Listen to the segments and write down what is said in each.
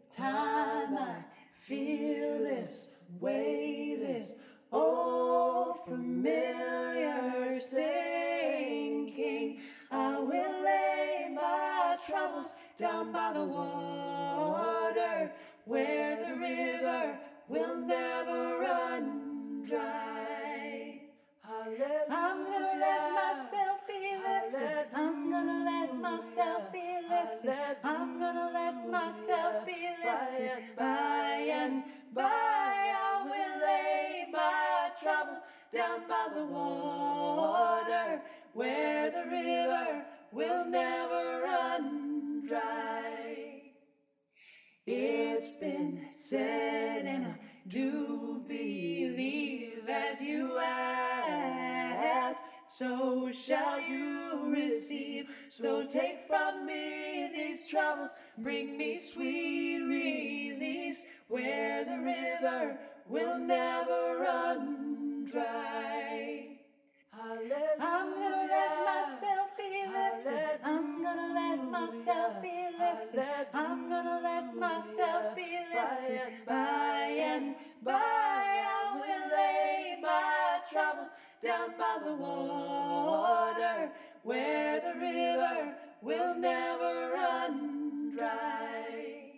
time I feel this way, this old familiar sinking, I will lay my troubles down by the water, where the river will never run dry. Hallelujah. I'm gonna let myself be lifted. I'm gonna let myself be lifted. I'm gonna let myself be lifted. By and by I will lay my troubles down by the water, where the river will never run dry. It's been said, and I do believe, as you ask, so shall you receive. So take from me these troubles, bring me sweet release, where the river will never run dry. Hallelujah. I'm gonna let myself be lifted. I'm gonna let myself be lifted. I'm gonna let myself be lifted. By and by I will lay my troubles down by the water, where the river will never run dry.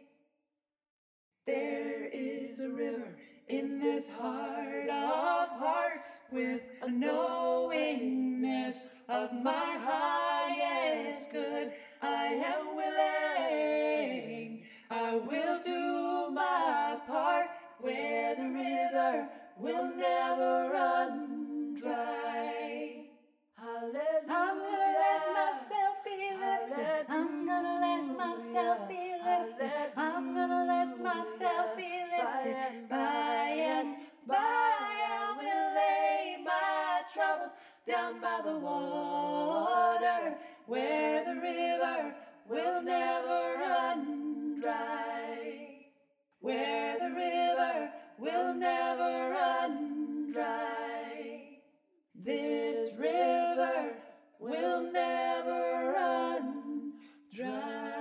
There is a river in this heart of hearts, with a knowingness of my highest good. I am willing, I will do my part, where the river will never run dry. Hallelujah. I'm gonna let myself be lifted. I'm gonna let myself be lifted. I'm gonna let myself be lifted. By and by I will lay my troubles down by the water, where the river will never run dry. Where the river will never run dry. This river will never run dry.